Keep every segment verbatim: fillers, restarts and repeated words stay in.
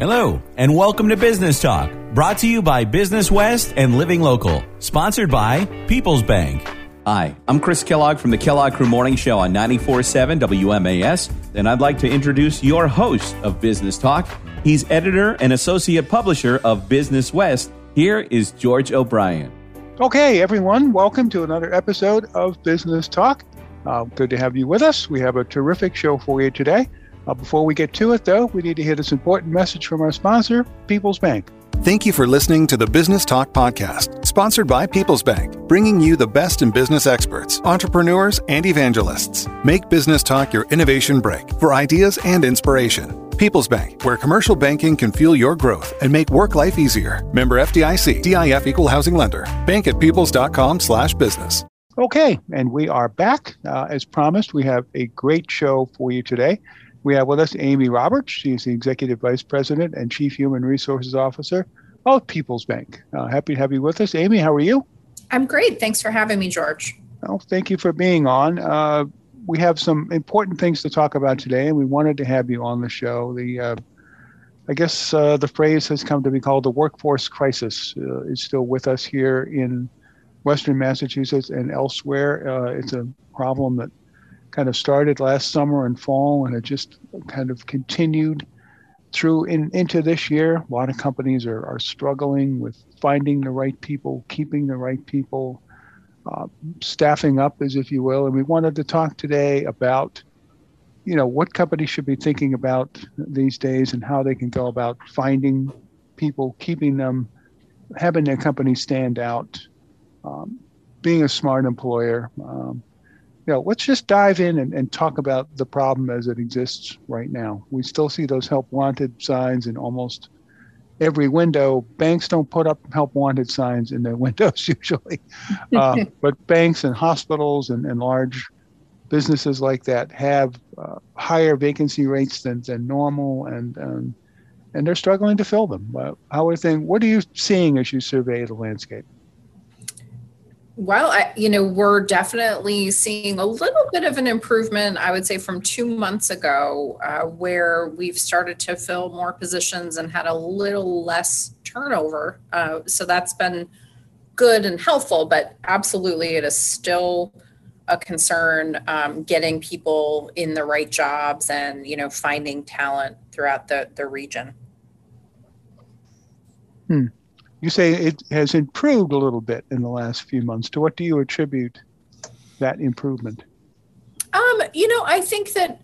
Hello, and welcome to Business Talk, brought to you by Business West and Living Local, sponsored by People's Bank. Hi, I'm Chris Kellogg from the Kellogg Crew Morning Show on ninety-four point seven W M A S, and I'd like to introduce your host of Business Talk. He's editor and associate publisher of Business West. Here is George O'Brien. Okay, everyone, welcome to another episode of Business Talk. Uh, good to have you with us. We have a terrific show for you today. Uh, before we get to it, though, we need to hear this important message from our sponsor, People's Bank. Thank you for listening to the Business Talk podcast, sponsored by People's Bank, bringing you the best in business experts, entrepreneurs, and evangelists. Make Business Talk your innovation break for ideas and inspiration. People's Bank, where commercial banking can fuel your growth and make work life easier. Member F D I C, D I F Equal Housing Lender. Bank at peoples.com slash business. Okay, and we are back. Uh, as promised, we have a great show for you today. We have with us Amy Roberts. She's the Executive Vice President and Chief Human Resources Officer of People's Bank. Uh, happy to have you with us. Amy, how are you? I'm great. Thanks for having me, George. Well, thank you for being on. Uh, we have some important things to talk about today, and we wanted to have you on the show. The, uh, I guess uh, the phrase has come to be called the workforce crisis. Uh, is still with us here in Western Massachusetts and elsewhere. Uh, it's a problem that kind of started last summer and fall, and it just kind of continued through in, into this year. A lot of companies are, are struggling with finding the right people, keeping the right people, uh, staffing up, as if you will. And we wanted to talk today about, you know, what companies should be thinking about these days and how they can go about finding people, keeping them, having their company stand out, um, being a smart employer. Um, You know, let's just dive in and, and talk about the problem as it exists right now. We still see those help wanted signs in almost every window. Banks don't put up help wanted signs in their windows usually, uh, but banks and hospitals and, and large businesses like that have uh, higher vacancy rates than, than normal, and um, and they're struggling to fill them. Uh, how are things? What are you seeing as you survey the landscape? Well, I, you know, we're definitely seeing a little bit of an improvement, I would say, from two months ago, uh, where we've started to fill more positions and had a little less turnover. Uh, so that's been good and helpful, but absolutely it is still a concern, um, getting people in the right jobs and, you know, finding talent throughout the, the region. Hmm. You say it has improved a little bit in the last few months. To what do you attribute that improvement? Um, you know, I think that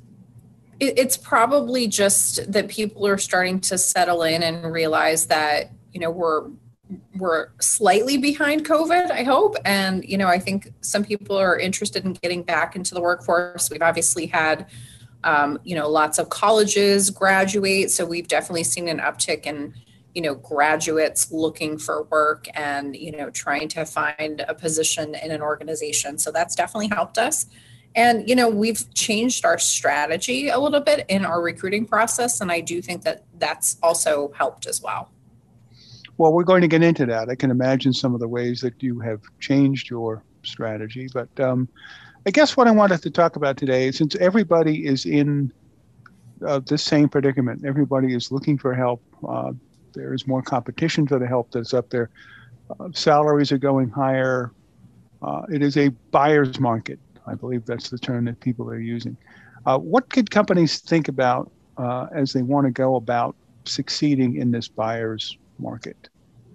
it, it's probably just that people are starting to settle in and realize that, you know, we're we're slightly behind COVID, I hope. And, you know, I think some people are interested in getting back into the workforce. We've obviously had, um, you know, lots of colleges graduate. So we've definitely seen an uptick in, you know, graduates looking for work and, you know, trying to find a position in an organization. So that's definitely helped us. And, you know, we've changed our strategy a little bit in our recruiting process. And I do think that that's also helped as well. Well, we're going to get into that. I can imagine some of the ways that you have changed your strategy. But um, I guess what I wanted to talk about today, since everybody is in uh, this same predicament, everybody is looking for help. Uh, There is more competition for the help that's up there. Uh, salaries are going higher. Uh, it is a buyer's market. I believe that's the term that people are using. Uh, what could companies think about uh, as they want to go about succeeding in this buyer's market?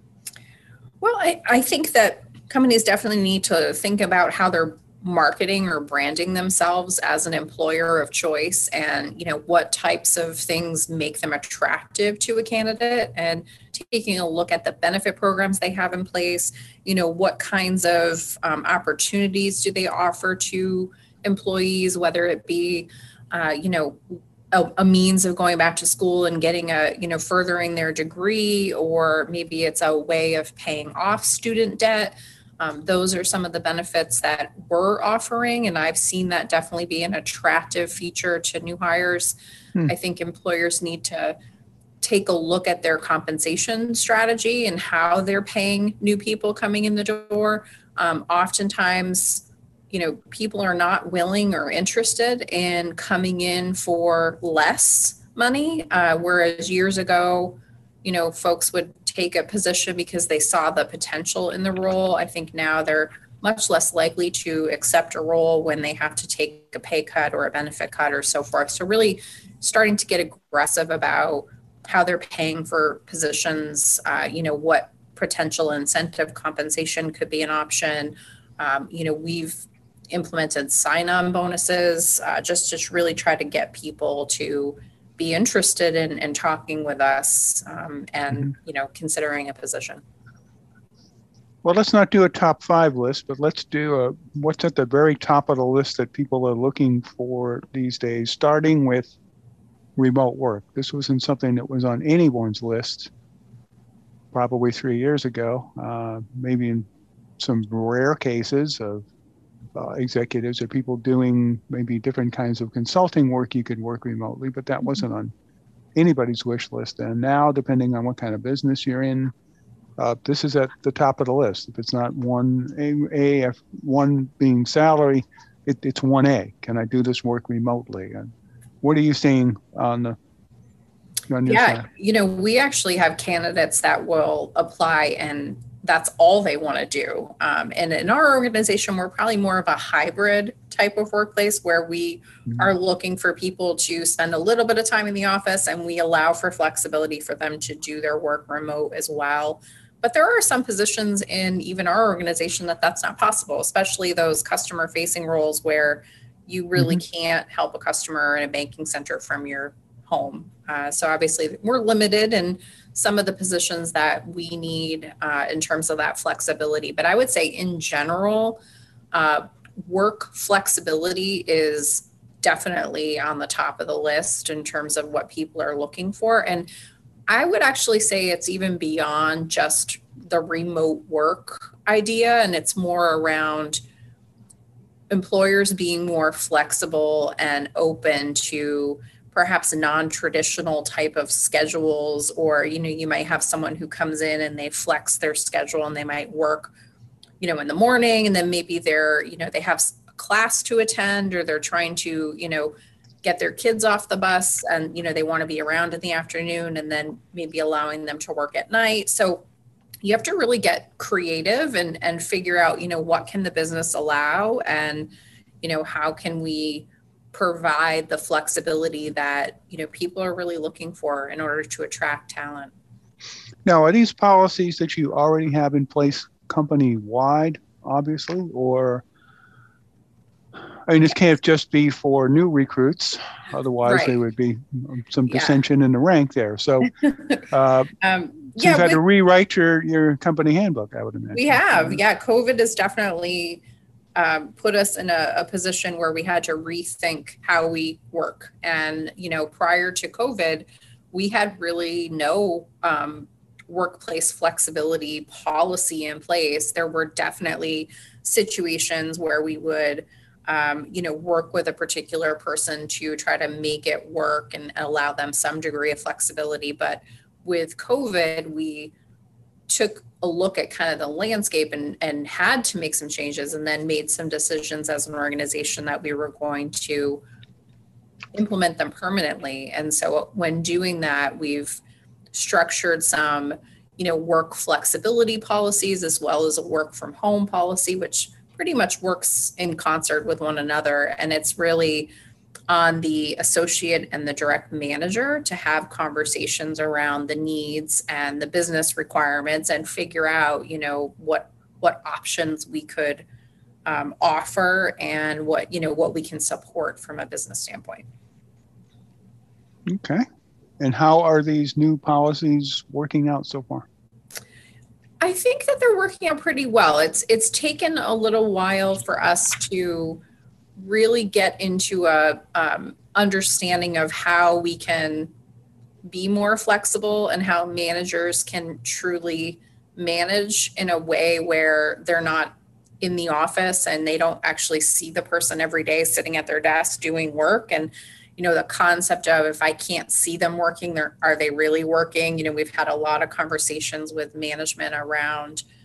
Well, I, I think that companies definitely need to think about how they're marketing or branding themselves as an employer of choice, and, you know, what types of things make them attractive to a candidate, and taking a look at the benefit programs they have in place. You know, what kinds of um, opportunities do they offer to employees, whether it be, uh, you know, a, a means of going back to school and getting a, you know, furthering their degree, or maybe it's a way of paying off student debt. Um, those are some of the benefits that we're offering, and I've seen that definitely be an attractive feature to new hires. Hmm. I think employers need to take a look at their compensation strategy and how they're paying new people coming in the door. Um, oftentimes, you know, people are not willing or interested in coming in for less money, uh, whereas years ago, you know, folks would take a position because they saw the potential in the role. I think now they're much less likely to accept a role when they have to take a pay cut or a benefit cut or so forth. So really starting to get aggressive about how they're paying for positions, uh, you know, what potential incentive compensation could be an option. Um, you know, we've implemented sign-on bonuses uh, just to really try to get people to be interested in, in talking with us um, and, mm-hmm. you know, considering a position. Well, let's not do a top five list, but let's do a what's at the very top of the list that people are looking for these days, starting with remote work. This wasn't something that was on anyone's list probably three years ago, uh, maybe in some rare cases of uh, executives or people doing maybe different kinds of consulting work, you could work remotely, but that wasn't on anybody's wish list. And now, depending on what kind of business you're in, uh, this is at the top of the list. If it's not one A, A if one being salary, it, it's one A. Can I do this work remotely? And what are you seeing on the on your yeah, side? You know, we actually have candidates that will apply and that's all they want to do. Um, and in our organization, we're probably more of a hybrid type of workplace where we mm-hmm. are looking for people to spend a little bit of time in the office and we allow for flexibility for them to do their work remote as well. But there are some positions in even our organization that that's not possible, especially those customer facing roles where you really mm-hmm. can't help a customer in a banking center from your home. Uh, so obviously we're limited in some of the positions that we need uh, in terms of that flexibility. But I would say in general, uh, work flexibility is definitely on the top of the list in terms of what people are looking for. And I would actually say it's even beyond just the remote work idea. And it's more around employers being more flexible and open to perhaps non-traditional type of schedules, or, you know, you might have someone who comes in and they flex their schedule and they might work, you know, in the morning and then maybe they're, you know, they have a class to attend or they're trying to, you know, get their kids off the bus and, you know, they want to be around in the afternoon and then maybe allowing them to work at night. So you have to really get creative and, and figure out, you know, what can the business allow and, you know, how can we provide the flexibility that, you know, people are really looking for in order to attract talent. Now, are these policies that you already have in place company-wide, obviously, or, I mean, this can't just be for new recruits. Otherwise, right. there would be some dissension yeah. in the rank there. So uh, um, so yeah, you've had with, to rewrite your, your company handbook, I would imagine. We have. Yeah, COVID has definitely um, put us in a, a position where we had to rethink how we work. And, you know, prior to COVID, we had really no um, workplace flexibility policy in place. There were definitely situations where we would Um, you know, work with a particular person to try to make it work and allow them some degree of flexibility. But with COVID, we took a look at kind of the landscape and, and had to make some changes and then made some decisions as an organization that we were going to implement them permanently. And so when doing that, we've structured some, you know, work flexibility policies as well as a work from home policy, which pretty much works in concert with one another. And it's really on the associate and the direct manager to have conversations around the needs and the business requirements and figure out, you know, what what options we could um, offer and what, you know, what we can support from a business standpoint. Okay. And how are these new policies working out so far? I think that they're working out pretty well. It's it's taken a little while for us to really get into a um, understanding of how we can be more flexible and how managers can truly manage in a way where they're not in the office and they don't actually see the person every day sitting at their desk doing work. And, you know, the concept of if I can't see them working, they're, are they really working? You know, we've had a lot of conversations with management around,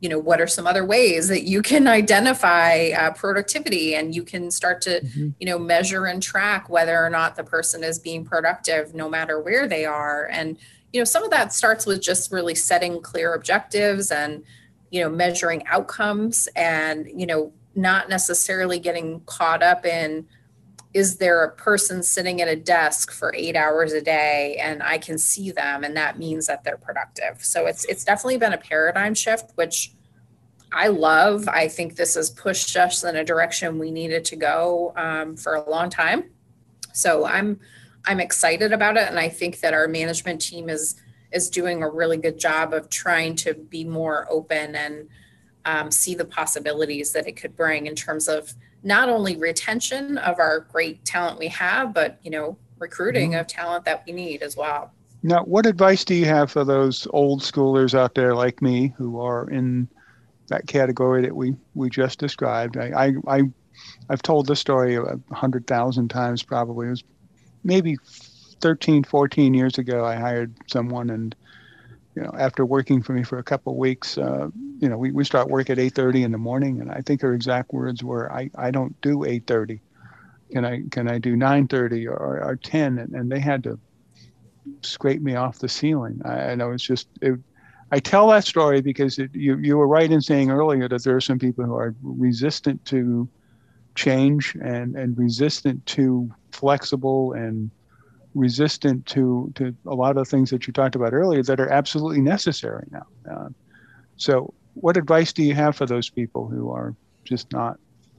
you know, what are some other ways that you can identify uh, productivity, and you can start to, mm-hmm. you know, measure and track whether or not the person is being productive no matter where they are. And, you know, some of that starts with just really setting clear objectives and, you know, measuring outcomes, and, you know, not necessarily getting caught up in, is there a person sitting at a desk for eight hours a day and I can see them and that means that they're productive. So it's it's definitely been a paradigm shift, which I love. I think this has pushed us in a direction we needed to go um, for a long time. So I'm I'm excited about it, and I think that our management team is is doing a really good job of trying to be more open and um, see the possibilities that it could bring in terms of not only retention of our great talent we have, but, you know, recruiting mm-hmm. of talent that we need as well. Now, what advice do you have for those old schoolers out there like me who are in that category that we, we just described? I, I, I, I've told this story a hundred thousand times probably. It was maybe thirteen, fourteen years ago, I hired someone, and, you know, after working for me for a couple of weeks, uh, you know, we, we start work at eight thirty in the morning, and I think her exact words were, I, I don't do eight thirty. Can I can I do nine thirty or, or ten? And, and they had to scrape me off the ceiling. I, and I was just, it, I tell that story because it, you, you were right in saying earlier that there are some people who are resistant to change and, and resistant to flexible and resistant to, to a lot of things that you talked about earlier that are absolutely necessary now. Uh, so what advice do you have for those people who are just not?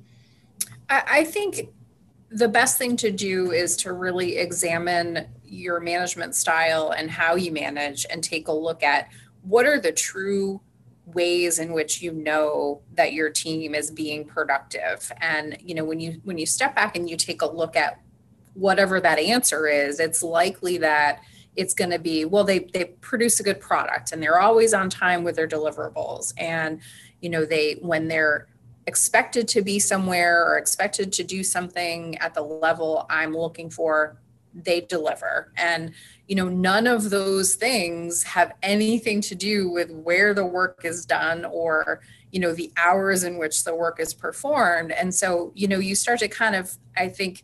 I, I think the best thing to do is to really examine your management style and how you manage, and take a look at what are the true ways in which you know that your team is being productive. And, you know, when you when you step back and you take a look at whatever that answer is, it's likely that it's going to be, well, they they produce a good product and they're always on time with their deliverables. And, you know, they, when they're expected to be somewhere or expected to do something at the level I'm looking for, they deliver. And, you know, none of those things have anything to do with where the work is done or, you know, the hours in which the work is performed. And so, you know, you start to kind of, I think,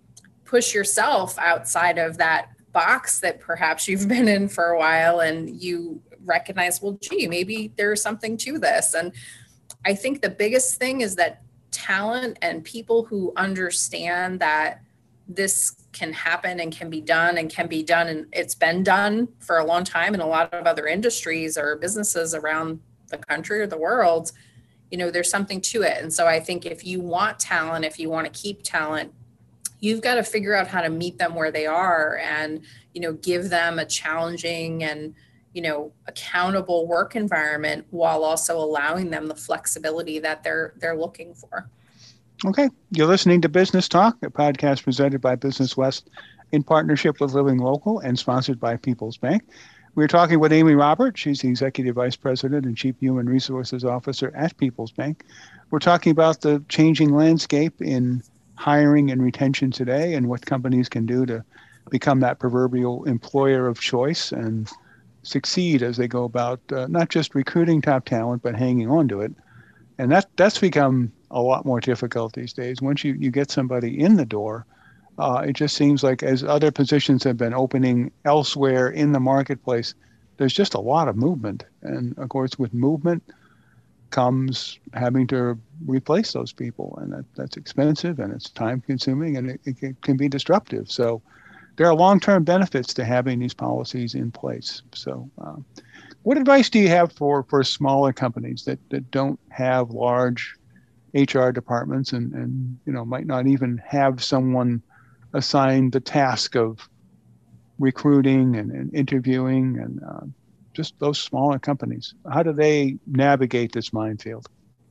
push yourself outside of that box that perhaps you've been in for a while, and you recognize, well, gee, maybe there's something to this. And I think the biggest thing is that talent and people who understand that this can happen and can be done and can be done, and it's been done for a long time in a lot of other industries or businesses around the country or the world, you know, there's something to it. And so I think if you want talent, if you want to keep talent, you've got to figure out how to meet them where they are and, you know, give them a challenging and, you know, accountable work environment while also allowing them the flexibility that they're they're looking for. Okay. You're listening to Business Talk, a podcast presented by Business West in partnership with Living Local and sponsored by People's Bank. We're talking with Amy Roberts. She's the Executive Vice President and Chief Human Resources Officer at People's Bank. We're talking about the changing landscape in hiring and retention today and what companies can do to become that proverbial employer of choice and succeed as they go about uh, not just recruiting top talent, but hanging on to it. And that that's become a lot more difficult these days. Once you, you get somebody in the door, uh, it just seems like as other positions have been opening elsewhere in the marketplace, there's just a lot of movement. And of course, with movement comes having to replace those people. And that, that's expensive and it's time consuming and it, it can be disruptive. So there are long-term benefits to having these policies in place. So uh, what advice do you have for, for smaller companies that, that don't have large H R departments and, and, you know, might not even have someone assigned the task of recruiting and, and interviewing and uh, just those smaller companies? How do they navigate this minefield?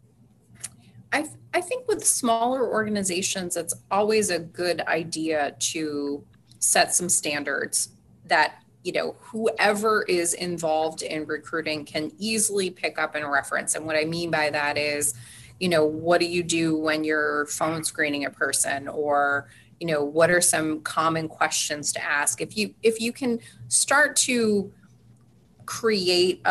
I, th- I think with smaller organizations, it's always a good idea to set some standards that, you know, whoever is involved in recruiting can easily pick up and reference. And what I mean by that is, you know, what do you do when you're phone screening a person? Or, you know, what are some common questions to ask? If you if you can start to create a,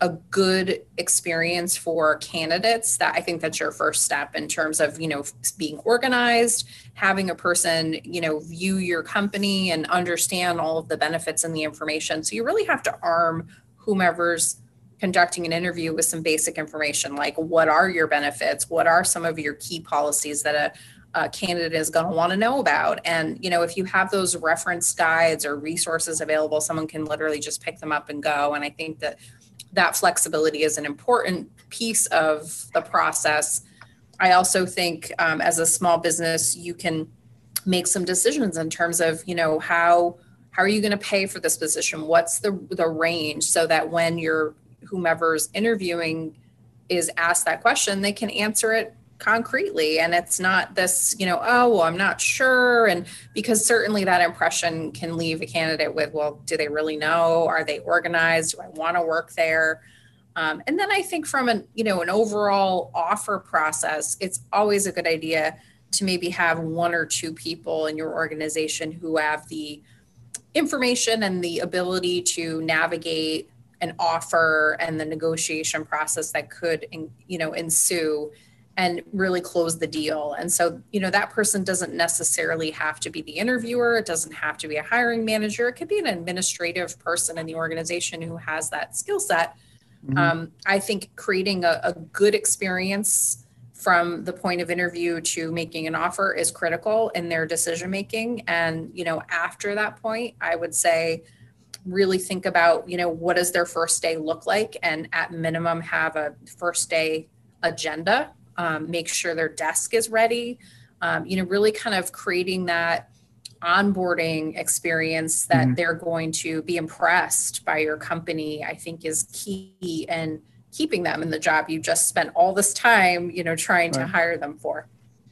a good experience for candidates, that I think that's your first step in terms of, you know, being organized, having a person, you know, view your company and understand all of the benefits and the information. So you really have to arm whomever's conducting an interview with some basic information, like what are your benefits? What are some of your key policies that a a candidate is going to want to know about? And, you know, if you have those reference guides or resources available, someone can literally just pick them up and go. And I think that that flexibility is an important piece of the process. I also think um, as a small business, you can make some decisions in terms of, you know, how how are you going to pay for this position? What's the the range, so that when you're whomever's interviewing is asked that question, they can answer it concretely. And it's not this, you know, oh, well, I'm not sure. And because certainly that impression can leave a candidate with, well, do they really know? Are they organized? Do I want to work there? Um, and then I think from an, you know, an overall offer process, it's always a good idea to maybe have one or two people in your organization who have the information and the ability to navigate an offer and the negotiation process that could, you know, ensue and really close the deal. And so, you know, that person doesn't necessarily have to be the interviewer. It doesn't have to be a hiring manager. It could be an administrative person in the organization who has that skill set. Mm-hmm. Um, I think creating a, a good experience from the point of interview to making an offer is critical in their decision making. And, you know, after that point, I would say really think about, you know, what does their first day look like? And at minimum, have a first day agenda. Um, make sure their desk is ready, um, you know, really kind of creating that onboarding experience that mm-hmm. they're going to be impressed by your company, I think is key in keeping them in the job you just spent all this time, you know, trying right. to hire them for.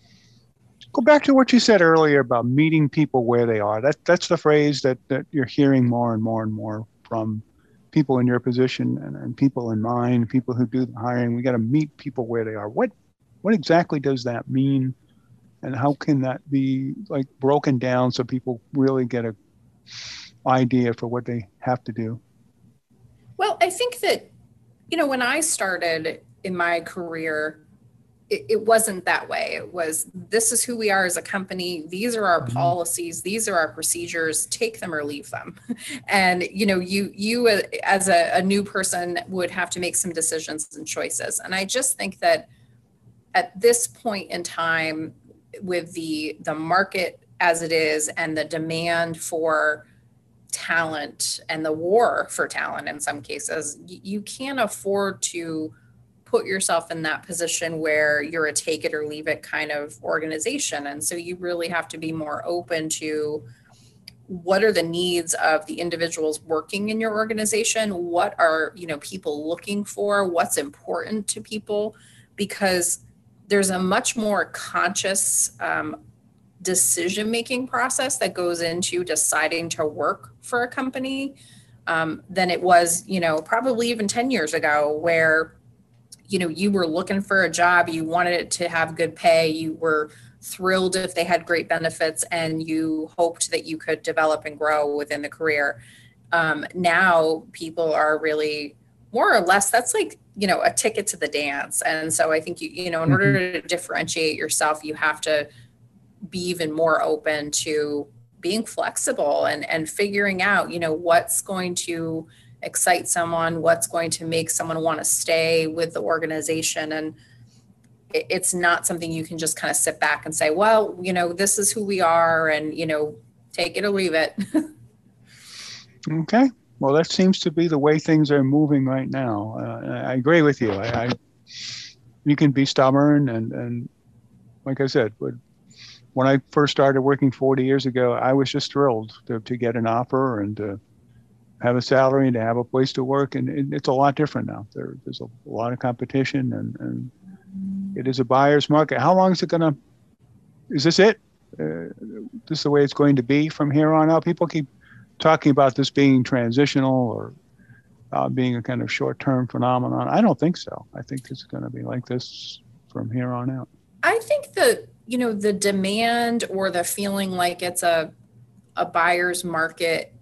Go back to what you said earlier about meeting people where they are. That That's the phrase that, that you're hearing more and more and more from people in your position and, and people in mine, people who do the hiring. We got to meet people where they are. What What exactly does that mean? And how can that be like broken down so people really get a idea for what they have to do? Well, I think that, you know, when I started in my career, it, it wasn't that way. It was, this is who we are as a company. These are our mm-hmm. policies. These are our procedures. Take them or leave them. And, you know, you, you as a, a new person would have to make some decisions and choices. And I just think that at this point in time, with the the market as it is and the demand for talent and the war for talent in some cases, you can't afford to put yourself in that position where you're a take it or leave it kind of organization. And so you really have to be more open to what are the needs of the individuals working in your organization? What are, you know, people looking for? What's important to people? Because there's a much more conscious um, decision-making process that goes into deciding to work for a company um, than it was, you know, probably even ten years ago, where, you know, you were looking for a job, you wanted it to have good pay, you were thrilled if they had great benefits, and you hoped that you could develop and grow within the career. Um, now people are really more or less, that's like, you know, a ticket to the dance. And so I think, you, you know, in mm-hmm. order to differentiate yourself, you have to be even more open to being flexible and, and figuring out, you know, what's going to excite someone, what's going to make someone want to stay with the organization. And it, it's not something you can just kind of sit back and say, well, you know, this is who we are and, you know, take it or leave it. Okay. Well, that seems to be the way things are moving right now. Uh, I agree with you. I, I, you can be stubborn, and, and like I said, when I first started working forty years ago, I was just thrilled to, to get an offer and to have a salary and to have a place to work. And it, it's a lot different now. There, there's a lot of competition, and, and it is a buyer's market. How long is it going to, is this it? Uh, this is the way it's going to be from here on out? People keep talking about this being transitional or uh, being a kind of short-term phenomenon. I don't think so. I think it's going to be like this from here on out. I think that, you know, the demand or the feeling like it's a a buyer's market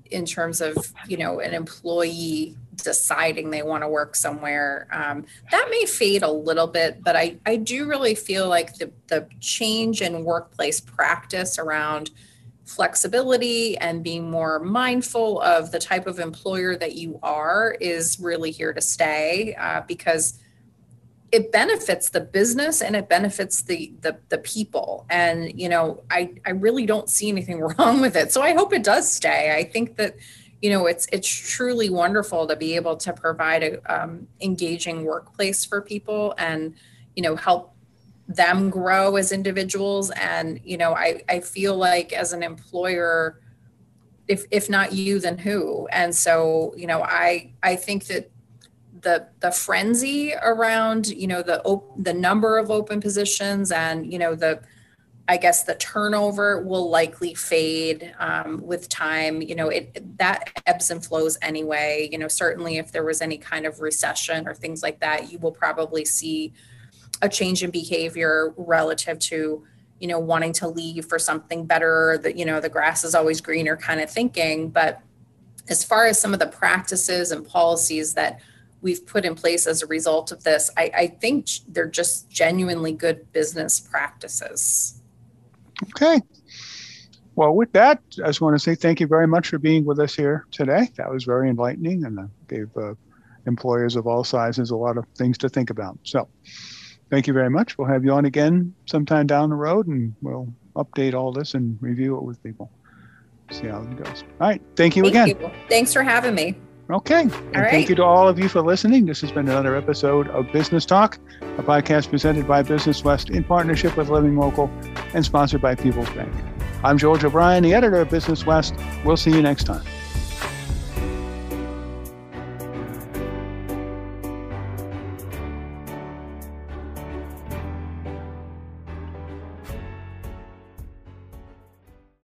in terms of, you know, an employee deciding they want to work somewhere. Um, that may fade a little bit, but I, I do really feel like the, the change in workplace practice around flexibility and being more mindful of the type of employer that you are is really here to stay, uh, because it benefits the business and it benefits the, the the people. And, you know, I, I really don't see anything wrong with it. So I hope it does stay. I think that, you know, it's it's truly wonderful to be able to provide a um, engaging workplace for people and, you know, help them grow as individuals. And, you know, I, I feel like as an employer, if if not you, then who? And so, you know, I I think that the the frenzy around, you know, the op- the number of open positions and, you know, the I guess the turnover will likely fade um, with time. You know, it that ebbs and flows anyway. You know, certainly if there was any kind of recession or things like that, you will probably see a change in behavior relative to, you know, wanting to leave for something better, that, you know, the grass is always greener kind of thinking. But as far as some of the practices and policies that we've put in place as a result of this, I, I think they're just genuinely good business practices. Okay. Well, with that, I just want to say thank you very much for being with us here today. That was very enlightening and uh, gave uh, employers of all sizes a lot of things to think about. So thank you very much. We'll have you on again sometime down the road, and we'll update all this and review it with people. See how it goes. All right. Thank you thank again. You. Thanks for having me. Okay. And all right. Thank you to all of you for listening. This has been another episode of Business Talk, a podcast presented by Business West in partnership with Living Local and sponsored by People's Bank. I'm George O'Brien, the editor of Business West. We'll see you next time.